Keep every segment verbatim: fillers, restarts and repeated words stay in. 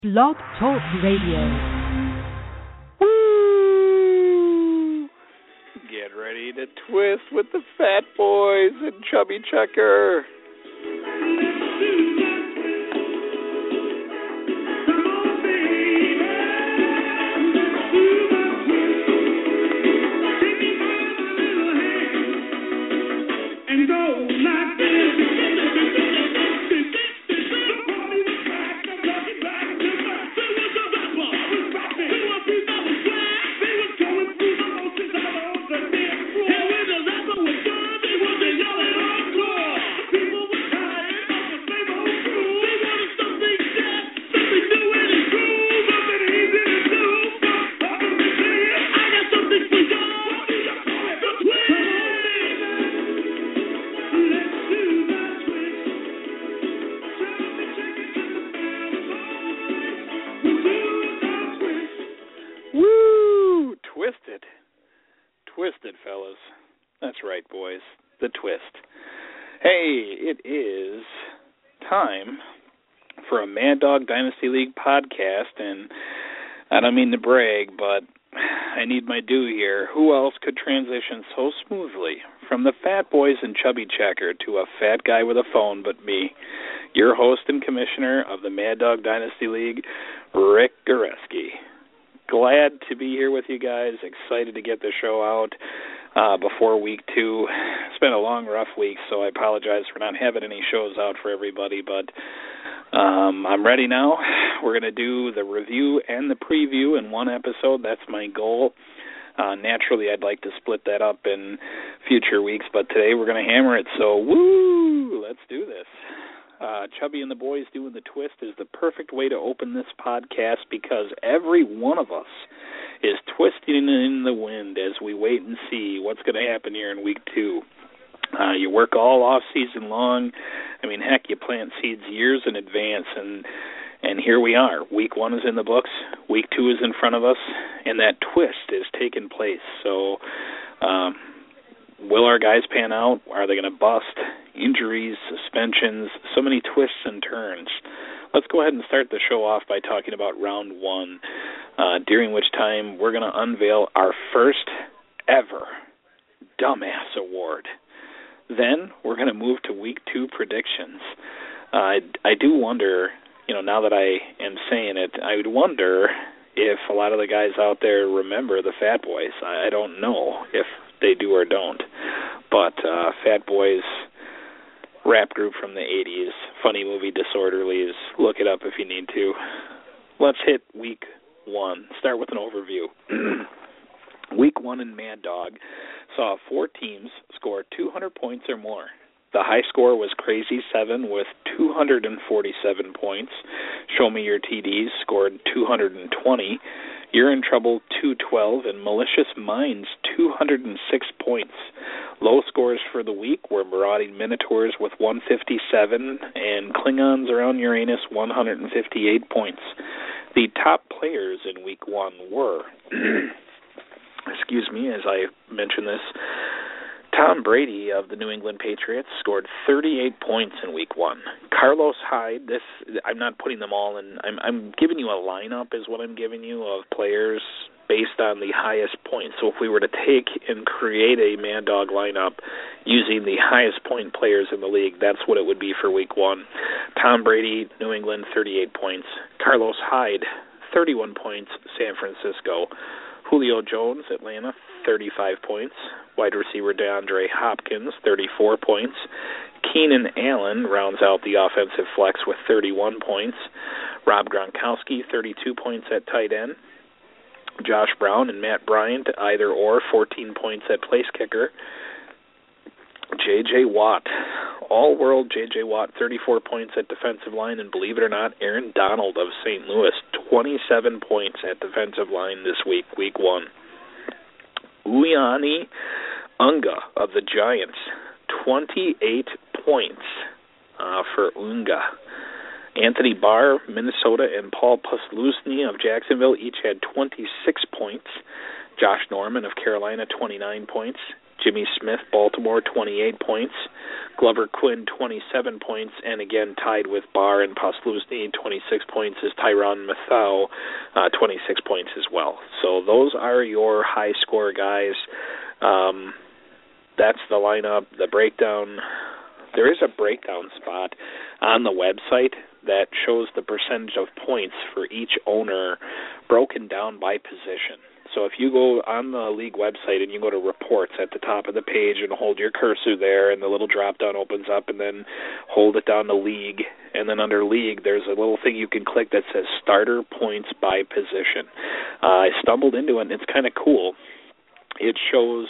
Blog Talk Radio. Woo! Get ready to twist with the Fat Boys and Chubby Checker. Twisted, fellas. That's right, boys. The twist. Hey, it is time for a Mad Dog Dynasty League podcast, and I don't mean to brag, but I need my due here. Who else could transition so smoothly from the Fat Boys and Chubby Checker to a fat guy with a phone but me, your host and commissioner of the Mad Dog Dynasty League, Rick Goreski. Glad to be here with you guys. Excited to get the show out uh, before week two. It's been a long, rough week, so I apologize for not having any shows out for everybody, but um, I'm ready now. We're going to do the review and the preview in one episode. That's my goal. Uh, naturally, I'd like to split that up in future weeks, but today we're going to hammer it, so woo! Let's do this. Uh, Chubby and the Boys Doing the Twist is the perfect way to open this podcast because every one of us is twisting in the wind as we wait and see what's going to happen here in week two. Uh, you work all off season long. I mean, heck, you plant seeds years in advance, and and here we are. Week one is in the books. Week two is in front of us, and that twist is taking place. So, um, will our guys pan out? Are they going to bust? Injuries, suspensions, so many twists and turns. Let's go ahead and start the show off by talking about round one, uh, during which time we're going to unveil our first ever Dumbass Award. Then we're going to move to week two predictions. Uh, I, I do wonder, you know, now that I am saying it, I would wonder if a lot of the guys out there remember the Fat Boys. I, I don't know if they do or don't. But uh, Fat Boys, rap group from the eighties, funny movie Disorderlies. Look it up if you need to. Let's hit week one. Start with an overview. Week one in Mad Dog saw four teams score two hundred points or more. The high score was Crazy seven with two hundred forty-seven points. Show Me Your T Ds scored two hundred twenty. You're in Trouble two twelve, and Malicious Minds two hundred six points. Low scores for the week were Marauding Minotaurs with one hundred fifty-seven and Klingons Around Uranus one hundred fifty-eight points. The top players in week one were, excuse me as I mention this, Tom Brady of the New England Patriots scored thirty-eight points in week one. Carlos Hyde, this I'm not putting them all in. I'm, I'm giving you a lineup is what I'm giving you of players based on the highest points. So if we were to take and create a Mad Dog lineup using the highest point players in the league, that's what it would be for week one. Tom Brady, New England, thirty-eight points. Carlos Hyde, thirty-one points, San Francisco. Julio Jones, Atlanta, thirty-five points. Wide receiver DeAndre Hopkins, thirty-four points. Keenan Allen rounds out the offensive flex with thirty-one points. Rob Gronkowski, thirty-two points at tight end. Josh Brown and Matt Bryant, either or, fourteen points at place kicker. J J. Watt, all-world J J. Watt, thirty-four points at defensive line, and believe it or not, Aaron Donald of Saint Louis, twenty-seven points at defensive line this week, week one. Uyani Unga of the Giants, twenty-eight points uh, for Unga. Anthony Barr, Minnesota, and Paul Posluszny of Jacksonville each had twenty-six points. Josh Norman of Carolina, twenty-nine points. Jimmy Smith, Baltimore, twenty-eight points. Glover Quinn, twenty-seven points. And again, tied with Barr and Posluszny, twenty-six points, is Tyrann Mathieu, uh, twenty-six points as well. So those are your high-score guys. Um, that's the lineup, the breakdown. There is a breakdown spot on the website that shows the percentage of points for each owner broken down by position. So if you go on the league website and you go to reports at the top of the page and hold your cursor there, and the little drop-down opens up, and then hold it down to league, and then under league there's a little thing you can click that says starter points by position. Uh, I stumbled into it, and it's kind of cool. It shows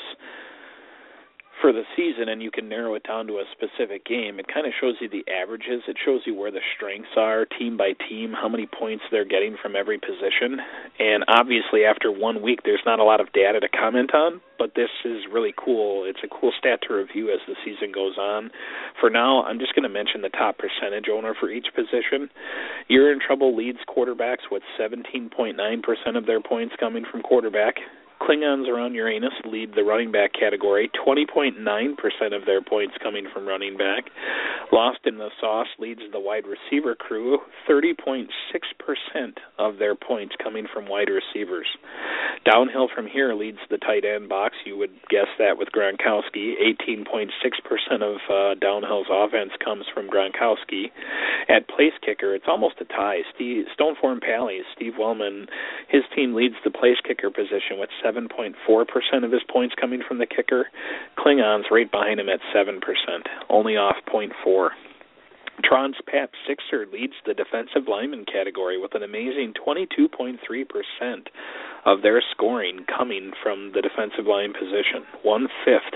for the season, and you can narrow it down to a specific game. It kind of shows you the averages. It shows you where the strengths are, team by team, how many points they're getting from every position. And obviously, after one week, there's not a lot of data to comment on, but this is really cool. It's a cool stat to review as the season goes on. For now, I'm just going to mention the top percentage owner for each position. You're in Trouble leads quarterbacks with seventeen point nine percent of their points coming from quarterback. Klingons around Uranus lead the running back category, twenty point nine percent of their points coming from running back. Lost in the Sauce leads the wide receiver crew, thirty point six percent of their points coming from wide receivers. Downhill from here leads the tight end box. You would guess that with Gronkowski. eighteen point six percent of uh, Downhill's offense comes from Gronkowski. At place kicker, it's almost a tie. Steve, Stoneform Pally, Steve Wellman, his team leads the place kicker position with seven point four percent of his points coming from the kicker. Klingons right behind him at seven percent, only off zero point four. Tron's Pat Sixer leads the defensive lineman category with an amazing twenty-two point three percent of their scoring coming from the defensive line position, one-fifth.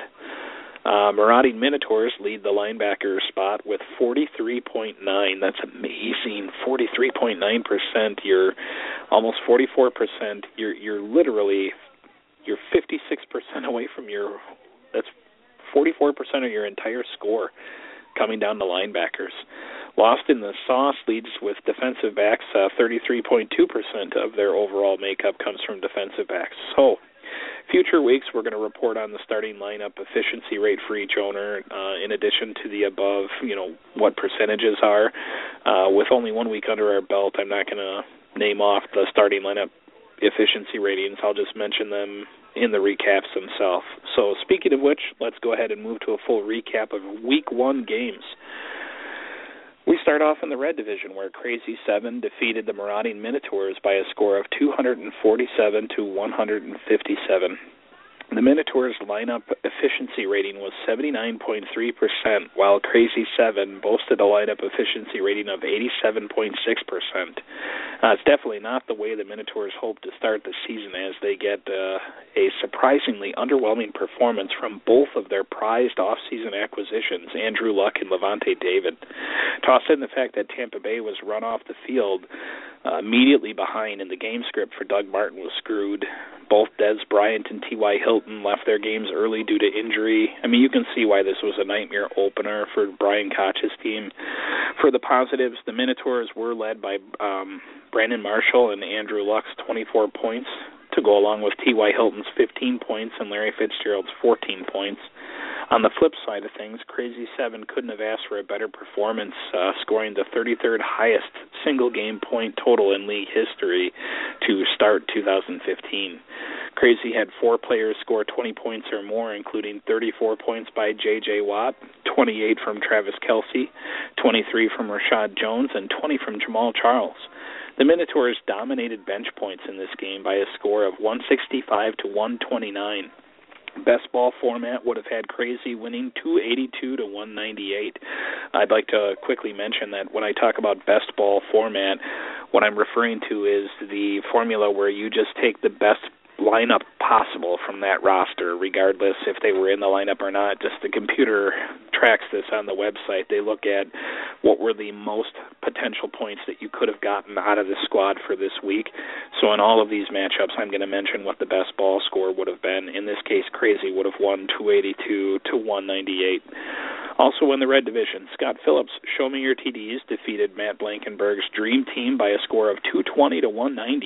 Uh, Marauding Minotaurs lead the linebacker spot with forty-three point nine. That's amazing, forty-three point nine percent. You're almost forty-four percent. You're you're literally you're fifty-six percent away from your. That's forty-four percent of your entire score coming down to linebackers. Lost in the Sauce leads with defensive backs. Uh, thirty-three point two percent of their overall makeup comes from defensive backs. So, future weeks, we're going to report on the starting lineup efficiency rate for each owner, uh, in addition to the above, you know, what percentages are. Uh, with only one week under our belt, I'm not going to name off the starting lineup efficiency ratings. I'll just mention them in the recaps themselves. So, speaking of which, let's go ahead and move to a full recap of Week one games. We start off in the Red Division, where Crazy seven defeated the Marauding Minotaurs by a score of two forty-seven to one fifty-seven. The Minotaurs' lineup efficiency rating was seventy-nine point three percent, while Crazy seven boasted a lineup efficiency rating of eighty-seven point six percent. Uh, it's definitely not the way the Minotaurs hope to start the season, as they get uh, a surprisingly underwhelming performance from both of their prized off-season acquisitions, Andrew Luck and Levante David. Toss in the fact that Tampa Bay was run off the field uh, immediately behind, and the game script for Doug Martin was screwed. Both Dez Bryant and T Y. Hilton left their games early due to injury. I mean, you can see why this was a nightmare opener for Brian Koch's team. For the positives, the Minotaurs were led by um, Brandon Marshall and Andrew Luck's twenty-four points, to go along with T Y. Hilton's fifteen points and Larry Fitzgerald's fourteen points. On the flip side of things, Crazy seven couldn't have asked for a better performance, uh, scoring the thirty-third highest single-game point total in league history to start two thousand fifteen. Crazy had four players score twenty points or more, including thirty-four points by J J. Watt, twenty-eight from Travis Kelce, twenty-three from Rashad Jones, and twenty from Jamal Charles. The Minotaurs dominated bench points in this game by a score of one sixty-five to one twenty-nine. Best ball format would have had Crazy winning two eighty-two to one ninety-eight. I'd like to quickly mention that when I talk about best ball format, what I'm referring to is the formula where you just take the best lineup possible from that roster, regardless if they were in the lineup or not. Just the computer tracks this on the website. They look at what were the most potential points that you could have gotten out of the squad for this week. So in all of these matchups, I'm going to mention what the best ball score would have been. In this case, Crazy would have won two eighty-two to one ninety-eight. Also in the Red Division, Scott Phillips, Show Me Your T Ds, defeated Matt Blankenberg's Dream Team by a score of two twenty to one ninety.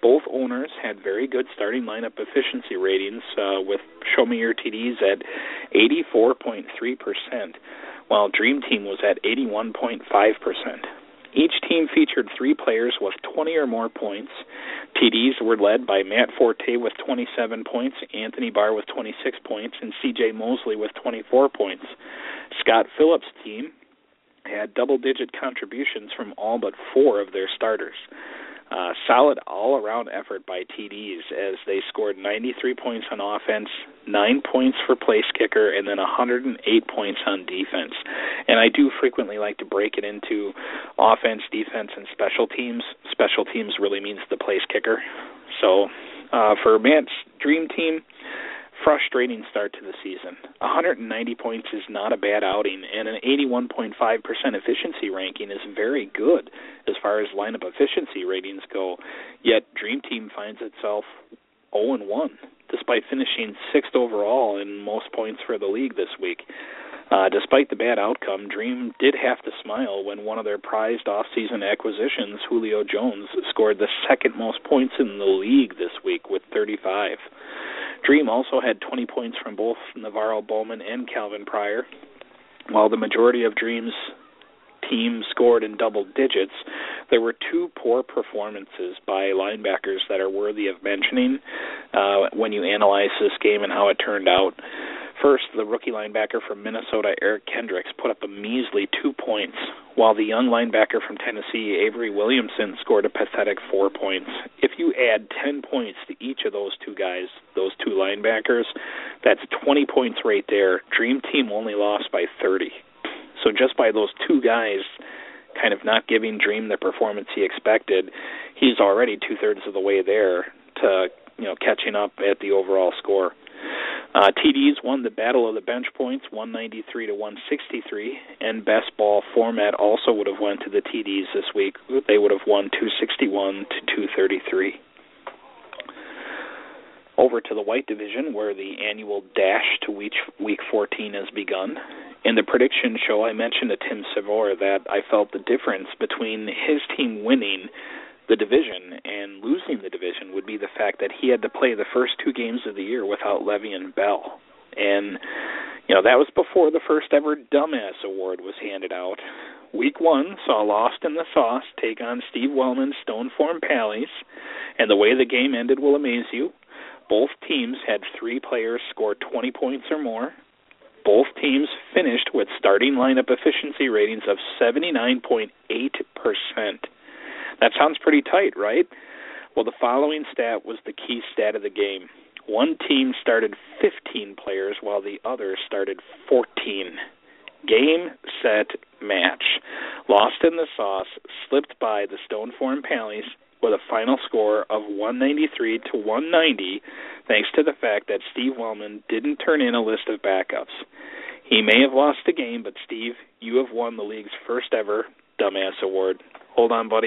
Both owners had very good starting lineup efficiency ratings, uh, with Show Me Your T Ds at eighty-four point three percent, while Dream Team was at eighty-one point five percent. Each team featured three players with twenty or more points. T Ds were led by Matt Forte with twenty-seven points, Anthony Barr with twenty-six points, and C J Mosley with twenty-four points. Scott Phillips' team had double-digit contributions from all but four of their starters. Uh, solid all-around effort by T Ds as they scored ninety-three points on offense, nine points for place kicker, and then one hundred eight points on defense. And I do frequently like to break it into offense, defense, and special teams. Special teams really means the place kicker. So uh, for Matt's Dream Team, frustrating start to the season. one hundred ninety points is not a bad outing, and an eighty-one point five percent efficiency ranking is very good as far as lineup efficiency ratings go. Yet Dream Team finds itself oh and one, despite finishing sixth overall in most points for the league this week. Uh, despite the bad outcome, Dream did have to smile when one of their prized off-season acquisitions, Julio Jones, scored the second most points in the league this week with thirty-five. Dream also had twenty points from both Navarro Bowman and Calvin Pryor. While the majority of Dream's team scored in double digits, there were two poor performances by linebackers that are worthy of mentioning uh, when you analyze this game and how it turned out. First, the rookie linebacker from Minnesota, Eric Kendricks, put up a measly two points, while the young linebacker from Tennessee, Avery Williamson, scored a pathetic four points. If you add ten points to each of those two guys, those two linebackers, that's twenty points right there. Dream Team only lost by thirty. So just by those two guys kind of not giving Dream the performance he expected, he's already two-thirds of the way there to, you know, catching up at the overall score. Uh, T Ds won the battle of the bench points, one ninety-three to one sixty-three, and best ball format also would have went to the T Ds this week. They would have won two sixty-one to two thirty-three. Over to the white division, where the annual dash to week, week fourteen has begun. In the prediction show, I mentioned to Tim Savor that I felt the difference between his team winning the division and losing the division would be the fact that he had to play the first two games of the year without Le'Veon Bell. And, you know, that was before the first ever Dumbass Award was handed out. Week one saw Lost in the Sauce take on Steve Wellman's Stone Form Pallies, and the way the game ended will amaze you. Both teams had three players score twenty points or more. Both teams finished with starting lineup efficiency ratings of seventy-nine point eight percent. That sounds pretty tight, right? Well, the following stat was the key stat of the game. One team started fifteen players while the other started fourteen. Game, set, match. Lost in the Sauce slipped by the Stone Form Pallies with a final score of one ninety-three to one ninety, thanks to the fact that Steve Wellman didn't turn in a list of backups. He may have lost the game, but Steve, you have won the league's first ever Dumbass Award. Hold on, buddy.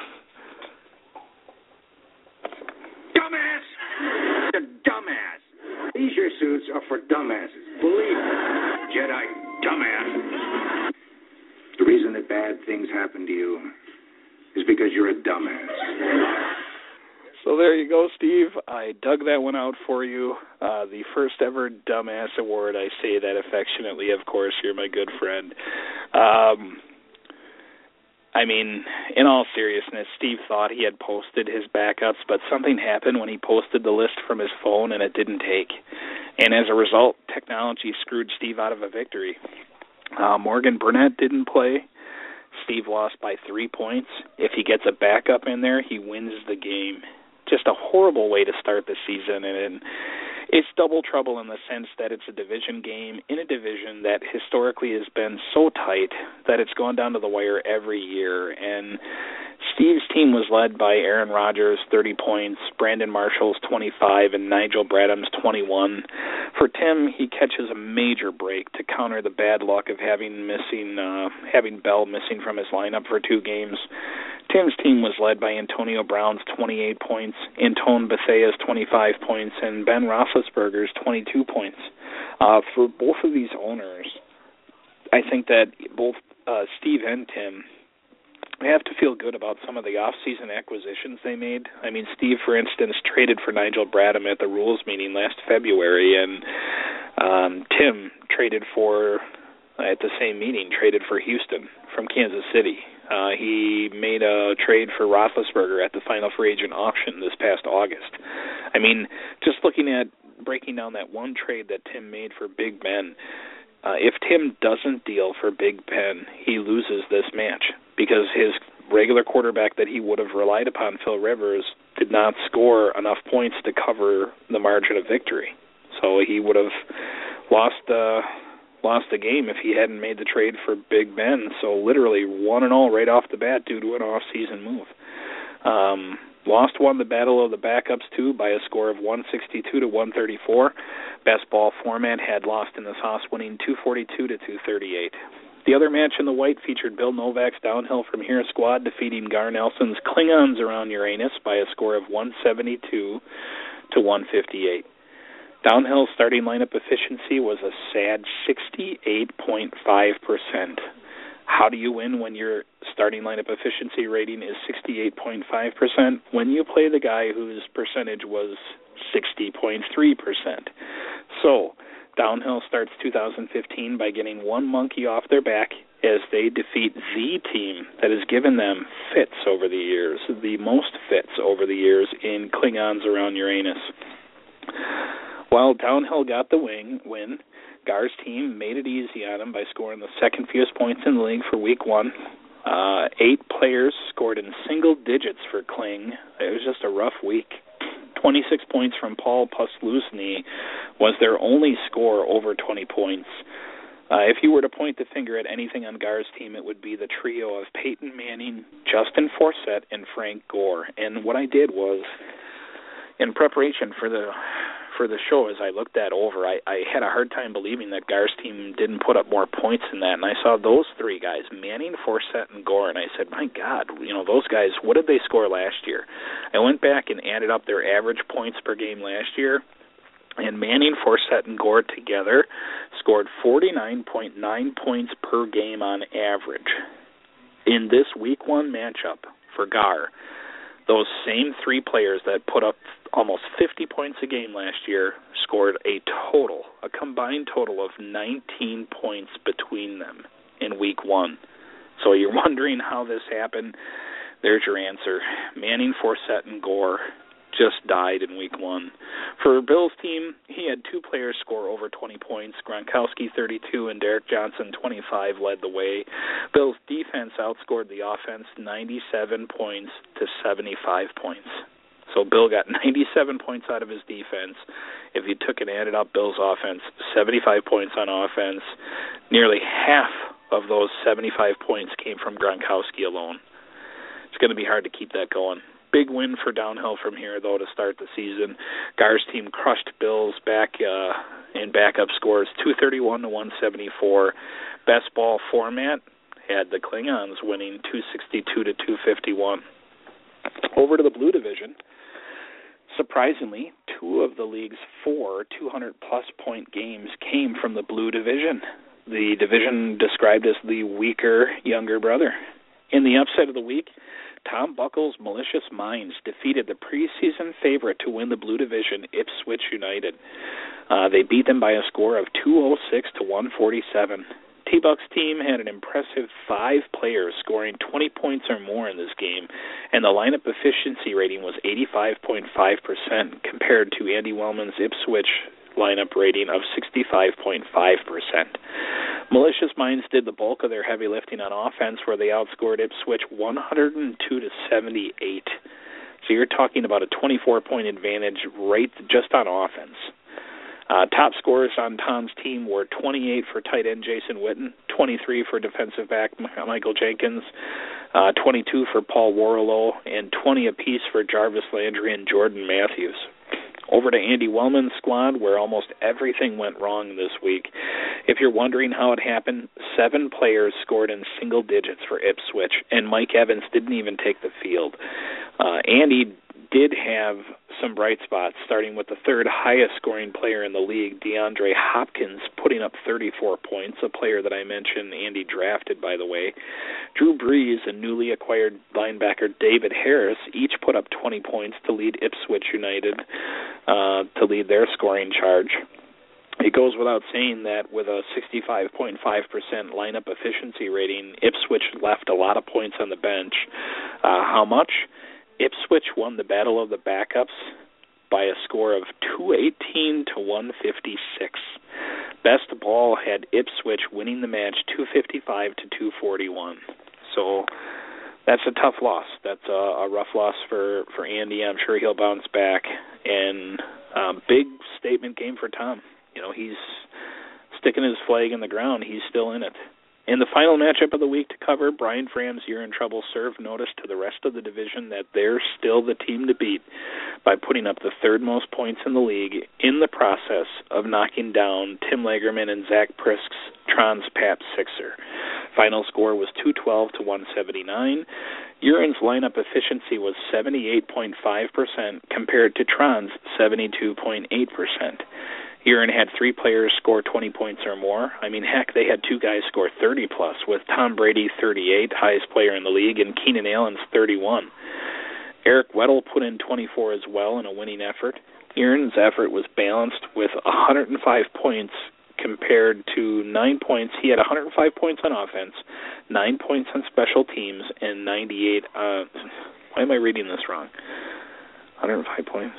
Dumbass! A dumbass. Leisure suits are for dumbasses. Believe me, Jedi dumbass. The reason that bad things happen to you is because you're a dumbass. So there you go, Steve. I dug that one out for you. Uh, the first ever Dumbass Award. I say that affectionately, of course. You're my good friend. Um, I mean, in all seriousness, Steve thought he had posted his backups, but something happened when he posted the list from his phone and it didn't take. And as a result, technology screwed Steve out of a victory. Uh, Morgan Burnett didn't play. Steve lost by three points. If he gets a backup in there, he wins the game. Just a horrible way to start the season, and it's double trouble in the sense that it's a division game in a division that historically has been so tight that it's gone down to the wire every year. And Steve's team was led by Aaron Rodgers, thirty points, Brandon Marshall's twenty-five, and Nigel Bradham's twenty-one. For Tim, he catches a major break to counter the bad luck of having missing, uh, having Bell missing from his lineup for two games. Tim's team was led by Antonio Brown's twenty-eight points, Antone Bethea's twenty-five points, and Ben Roethlisberger's twenty-two points. Uh, for both of these owners, I think that both uh, Steve and Tim we have to feel good about some of the off-season acquisitions they made. I mean, Steve, for instance, traded for Nigel Bradham at the rules meeting last February, and um, Tim traded for, at the same meeting, traded for Houston from Kansas City. Uh, he made a trade for Roethlisberger at the final free agent auction this past August. I mean, just looking at breaking down that one trade that Tim made for Big Ben, uh, if Tim doesn't deal for Big Ben, he loses this match because his regular quarterback that he would have relied upon, Phil Rivers, did not score enough points to cover the margin of victory. So he would have lost uh, lost the game if he hadn't made the trade for Big Ben. So literally one and all right off the bat due to an off-season move. Um, Lost won the battle of the backups, too, by a score of one sixty-two to one thirty-four. Best ball format had Lost in the Sauce winning two forty-two to two thirty-eight. The other match in the white featured Bill Novak's Downhill from Here squad defeating Gar Nelson's Klingons around Uranus by a score of one seventy-two to one fifty-eight. Downhill's starting lineup efficiency was a sad sixty-eight point five percent. How do you win when your starting lineup efficiency rating is sixty-eight point five percent? When you play the guy whose percentage was sixty point three percent. So, Downhill starts two thousand fifteen by getting one monkey off their back as they defeat the team that has given them fits over the years, the most fits over the years in Klingons around Uranus. While Downhill got the wing, win, Gar's team made it easy on him by scoring the second fewest points in the league for week one. Uh, eight players scored in single digits for Kling. It was just a rough week. twenty-six points from Paul Puslusny was their only score over twenty points. Uh, if you were to point the finger at anything on Gar's team, it would be the trio of Peyton Manning, Justin Forsett, and Frank Gore. And what I did was, in preparation for the for the show, as I looked that over, I, I had a hard time believing that Gar's team didn't put up more points than that. And I saw those three guys, Manning, Forsett, and Gore, and I said, my God, you know, those guys, what did they score last year? I went back and added up their average points per game last year, and Manning, Forsett, and Gore together scored forty-nine point nine points per game on average. In this week one matchup for Gar, those same three players that put up almost fifty points a game last year scored a total, a combined total of nineteen points between them in week one. So you're wondering how this happened. There's your answer. Manning, Forsett, and Gore just died in week one. For Bill's team, he had two players score over twenty points. Gronkowski, thirty-two, and Derek Johnson, twenty-five, led the way. Bill's defense outscored the offense ninety-seven points to seventy-five points. So Bill got ninety-seven points out of his defense. If you took and added up Bill's offense, seventy-five points on offense. Nearly half of those seventy-five points came from Gronkowski alone. It's going to be hard to keep that going. Big win for Downhill from here, though, to start the season. Gar's team crushed Bill's back uh, in backup scores, two thirty-one to one seventy-four. Best ball format had the Klingons winning two sixty-two to two fifty-one. Over to the Blue Division. Surprisingly, two of the league's four two hundred plus point games came from the Blue Division. The division described as the weaker younger brother. In the upset of the week, Tom Buckle's Malicious Minds defeated the preseason favorite to win the Blue Division, Ipswich United. Uh, they beat them by a score of two oh six to one forty-seven. T-Buck's team had an impressive five players scoring twenty points or more in this game, and the lineup efficiency rating was eighty-five point five percent compared to Andy Wellman's Ipswich lineup rating of sixty-five point five percent. Malicious Minds did the bulk of their heavy lifting on offense, where they outscored Ipswich one hundred two to seventy-eight. So you're talking about a twenty-four point advantage right just on offense. Uh, top scorers on Tom's team were twenty-eight for tight end Jason Witten, twenty-three for defensive back Michael Jenkins, uh, twenty-two for Paul Warlow, and twenty apiece for Jarvis Landry and Jordan Matthews. Over to Andy Wellman's squad, where almost everything went wrong this week. If you're wondering how it happened, seven players scored in single digits for Ipswich, and Mike Evans didn't even take the field. Uh, Andy did have some bright spots, starting with the third highest scoring player in the league, DeAndre Hopkins, putting up thirty-four points, a player that I mentioned Andy drafted, by the way. Drew Brees and newly acquired linebacker David Harris each put up twenty points to lead Ipswich United, uh, to lead their scoring charge. It goes without saying that with a sixty-five point five percent lineup efficiency rating, Ipswich left a lot of points on the bench. Uh, how much? Ipswich won the Battle of the Backups by a score of two eighteen to one fifty-six. Best ball had Ipswich winning the match two fifty-five to two forty-one. So that's a tough loss. That's a, a rough loss for, for Andy. I'm sure he'll bounce back. And uh, big statement game for Tom. You know, he's sticking his flag in the ground. He's still in it. In the final matchup of the week to cover, Brian Fram's You're in Trouble served notice to the rest of the division that they're still the team to beat by putting up the third most points in the league in the process of knocking down Tim Lagerman and Zach Prisk's Trans Pap Sixer. Final score was two twelve to one seventy-nine. Urin's lineup efficiency was seventy-eight point five percent compared to Tron's seventy-two point eight percent. Urin had three players score twenty points or more. I mean, heck, they had two guys score thirty plus, with Tom Brady thirty-eight, highest player in the league, and Keenan Allen's thirty-one. Eric Weddle put in twenty-four as well in a winning effort. Urin's effort was balanced with one hundred five points compared to nine points. He had one hundred five points on offense, nine points on special teams, and ninety-eight. Uh, why am I reading this wrong? one hundred five points.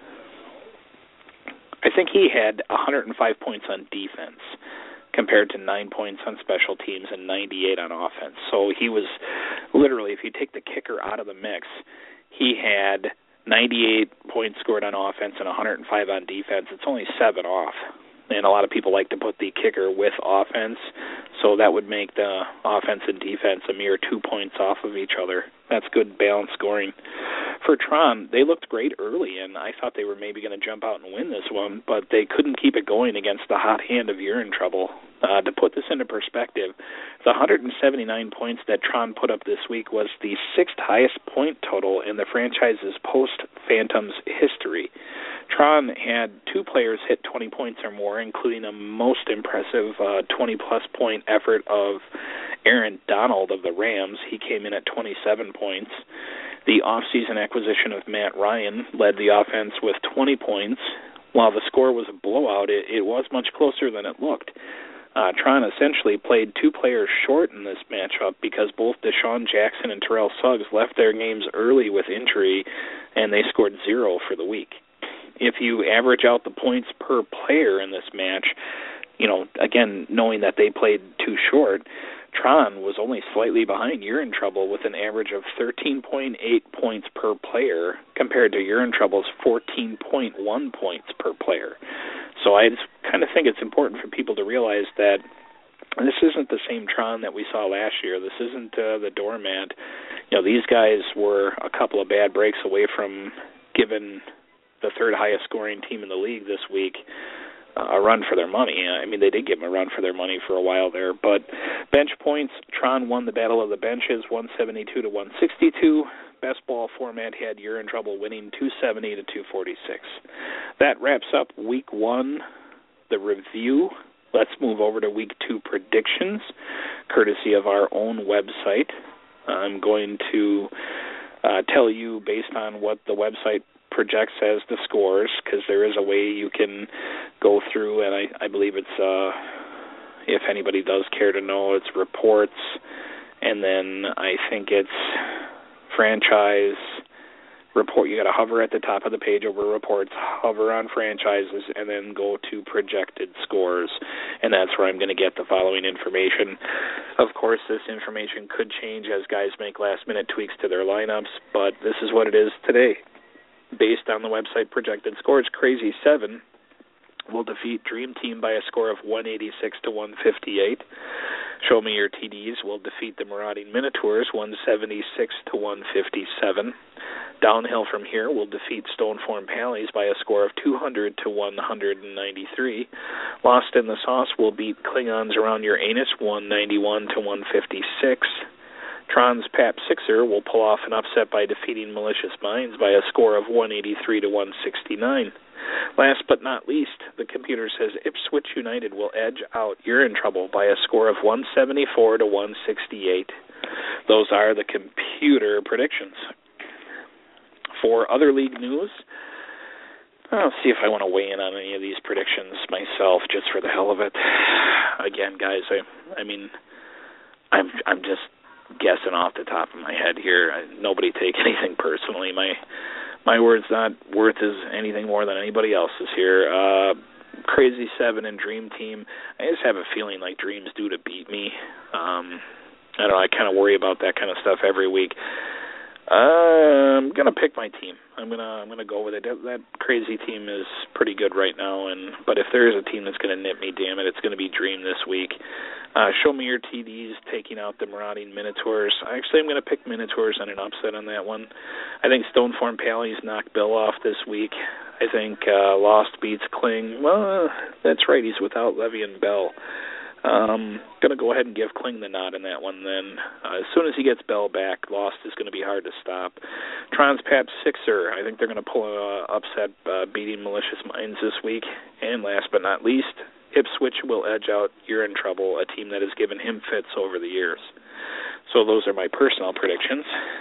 I think he had one hundred five points on defense compared to nine points on special teams and ninety-eight on offense. So he was literally, if you take the kicker out of the mix, he had ninety-eight points scored on offense and one hundred five on defense. It's only seven off. And a lot of people like to put the kicker with offense, so that would make the offense and defense a mere two points off of each other. That's good balanced scoring. For Tron, they looked great early, and I thought they were maybe going to jump out and win this one, but they couldn't keep it going against the hot hand of You're in Trouble. Uh, to put this into perspective, the one hundred seventy-nine points that Tron put up this week was the sixth highest point total in the franchise's post-Phantoms history. Tron had two players hit twenty points or more, including a most impressive uh, twenty-plus point effort of Aaron Donald of the Rams. He came in at twenty-seven points. The off-season acquisition of Matt Ryan led the offense with twenty points. While the score was a blowout, it, it was much closer than it looked. Uh, Tron essentially played two players short in this matchup because both Deshaun Jackson and Terrell Suggs left their games early with injury, and they scored zero for the week. If you average out the points per player in this match, you know, again, knowing that they played too short, Tron was only slightly behind You're in Trouble with an average of thirteen point eight points per player compared to You're in Trouble's fourteen point one points per player. So I just kind of think it's important for people to realize that this isn't the same Tron that we saw last year. This isn't uh, the doormat. You know, these guys were a couple of bad breaks away from giving the third highest scoring team in the league this week uh, a run for their money. I mean, they did give them a run for their money for a while there. But bench points, Tron won the Battle of the Benches, one seventy-two to one sixty-two. Best ball format had You're in Trouble winning two seventy to two forty-six. That wraps up week one, the review. Let's move over to week two predictions, courtesy of our own website. I'm going to uh, tell you based on what the website projects as the scores, because there is a way you can go through, and I, I believe it's, uh, if anybody does care to know, it's reports, and then I think it's franchise report. You got to hover at the top of the page over reports, hover on franchises, and then go to projected scores, and that's where I'm going to get the following information. Of course, this information could change as guys make last-minute tweaks to their lineups, but this is what it is today. Based on the website projected scores, Crazy seven will defeat Dream Team by a score of one eighty-six to one fifty-eight. Show Me Your T Ds will defeat the Marauding Minotaurs one seventy-six to one fifty-seven. Downhill From Here will defeat Stoneform Pallies by a score of two hundred to one ninety-three. Lost in the Sauce will beat Klingons Around Your Anus one ninety-one to one fifty-six. Tron's Pap Sixer will pull off an upset by defeating Malicious Minds by a score of one eighty-three to one sixty-nine. Last but not least, the computer says Ipswich United will edge out You're in Trouble by a score of one seventy-four to one sixty-eight. Those are the computer predictions. For other league news, I'll see if I want to weigh in on any of these predictions myself, just for the hell of it. Again, guys, I, I mean, I'm, I'm just guessing off the top of my head here. I, nobody take anything personally. My, my word's not worth as anything more than anybody else's here. Uh, Crazy Seven and Dream Team. I just have a feeling like Dream's due to beat me. Um, I don't know. I kind of worry about that kind of stuff every week. Uh, I'm gonna pick my team. I'm gonna I'm gonna go with it. That, that Crazy team is pretty good right now, and but if there is a team that's gonna nip me, damn it, it's gonna be Dream this week. Uh, show me your T Ds taking out the marauding Minotaurs. Actually, I'm gonna pick Minotaurs on an upset on that one. I think Stoneform Pallies knocked Bill off this week. I think uh, Lost beats Kling. Well, that's right. He's without Levy and Bell. Um, going to go ahead and give Kling the nod in that one then. Uh, as soon as he gets Bell back, Lost is going to be hard to stop. Tron's Pap Sixer, I think they're going to pull an uh, upset uh, beating Malicious Minds this week. And last but not least, Ipswich will edge out You're in Trouble, a team that has given him fits over the years. So those are my personal predictions.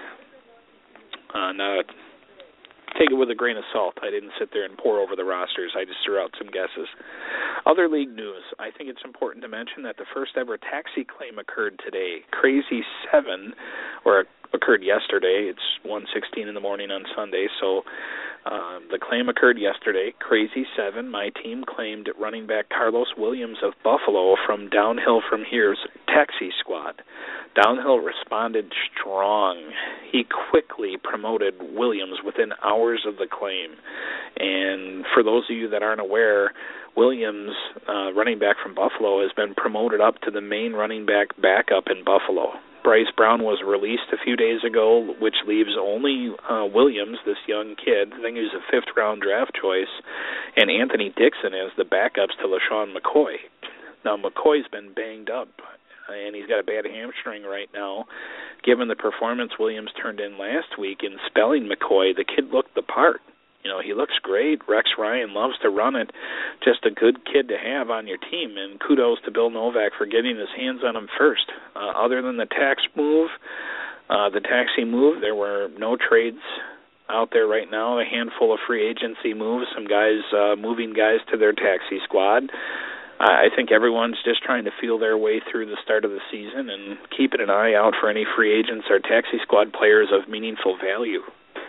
Uh, now, take it with a grain of salt. I didn't sit there and pour over the rosters. I just threw out some guesses. Other league news. I think it's important to mention that the first ever taxi claim occurred today. Crazy Seven, or occurred yesterday. It's one sixteen in the morning on Sunday, so uh, the claim occurred yesterday. Crazy Seven, my team, claimed running back Carlos Williams of Buffalo from Downhill From Here's taxi squad. Downhill responded strong. He quickly promoted Williams within hours of the claim. And for those of you that aren't aware, Williams, uh, running back from Buffalo, has been promoted up to the main running back backup in Buffalo. Bryce Brown was released a few days ago, which leaves only uh, Williams, this young kid. I think he was a fifth-round draft choice, and Anthony Dixon as the backups to LaShawn McCoy. Now, McCoy's been banged up, and he's got a bad hamstring right now. Given the performance Williams turned in last week in spelling McCoy, the kid looked the part. You know, he looks great. Rex Ryan loves to run it. Just a good kid to have on your team, and kudos to Bill Novak for getting his hands on him first. Uh, other than the tax move, uh, the taxi move, there were no trades out there right now. A handful of free agency moves, some guys uh, moving guys to their taxi squad. I think everyone's just trying to feel their way through the start of the season and keeping an eye out for any free agents or taxi squad players of meaningful value.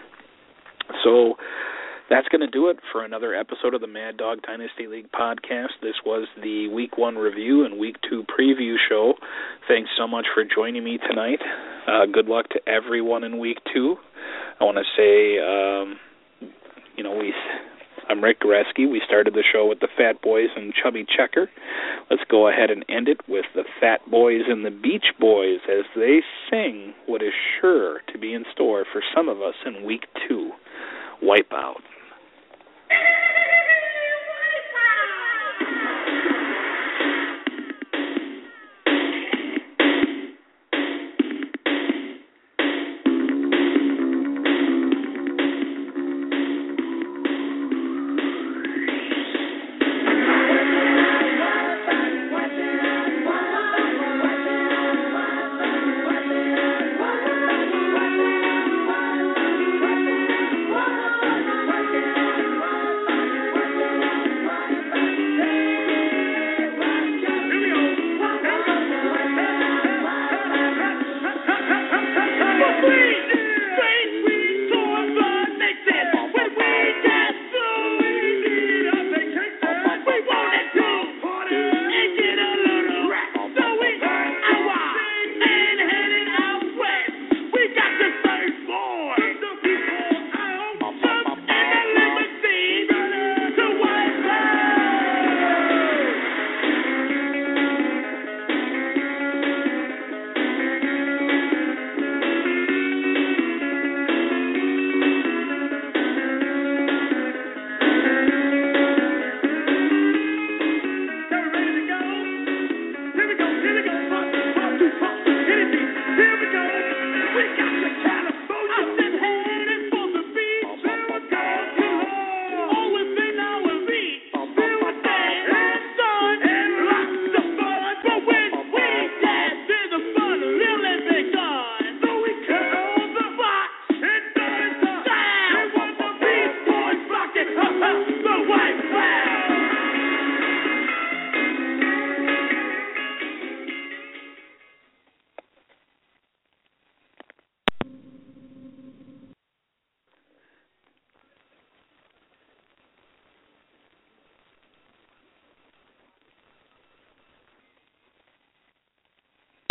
So that's going to do it for another episode of the Mad Dog Dynasty League podcast. This was the Week one review and Week two preview show. Thanks so much for joining me tonight. Uh, good luck to everyone in Week two. I want to say, um, you know, we... I'm Rick Goreski. We started the show with the Fat Boys and Chubby Checker. Let's go ahead and end it with the Fat Boys and the Beach Boys as they sing what is sure to be in store for some of us in Week two, Wipeout.